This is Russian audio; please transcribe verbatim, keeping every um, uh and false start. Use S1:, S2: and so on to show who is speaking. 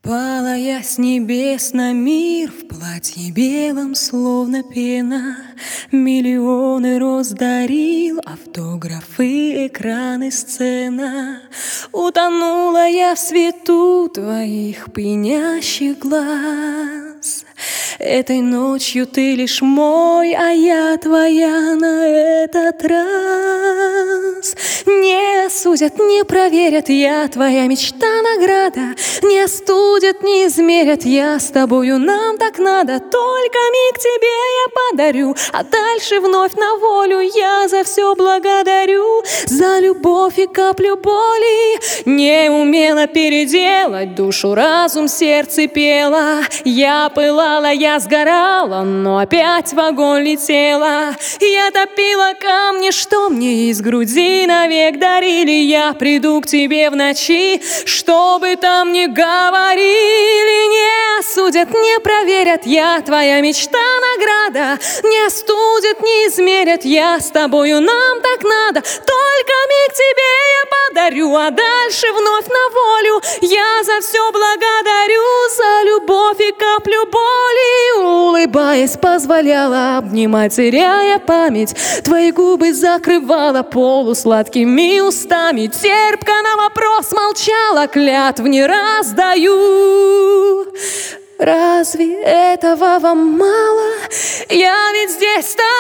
S1: Упала я с небес на мир в платье белом, словно пена. Миллионы роз дарил, автографы, экраны, сцена. Утонула я в свету твоих пьянящих глаз. Этой ночью ты лишь мой, а я твоя на этот раз. Не осудят, не проверят, я твоя мечта, награда. Не остудят, не измерят, я с тобою, нам так надо. Только миг тебе я подарю, а дальше вновь на волю. Я за все благодарю, за любовь и каплю боли. Не умела переделать душу, разум, сердце пела. Я пылала, я сгорала, но опять в огонь летела. Я топила камни, что мне из груди навек дарили. Я приду к тебе в ночи, чтобы там не говорили. Не осудят, не проверят, я твоя мечта, награда. Не остудят, не измерят, я с тобою, нам так надо. Только миг тебе я подарю, а дальше вновь на волю. Я за все благодарю, за любовь и каплю боли. Улыбаясь, позволяла обнимать, теряя память. Твои губы закрывала полусладкими устами. Терпко на вопрос молчала, клятв не раздаю. Разве этого вам мало? Я ведь здесь так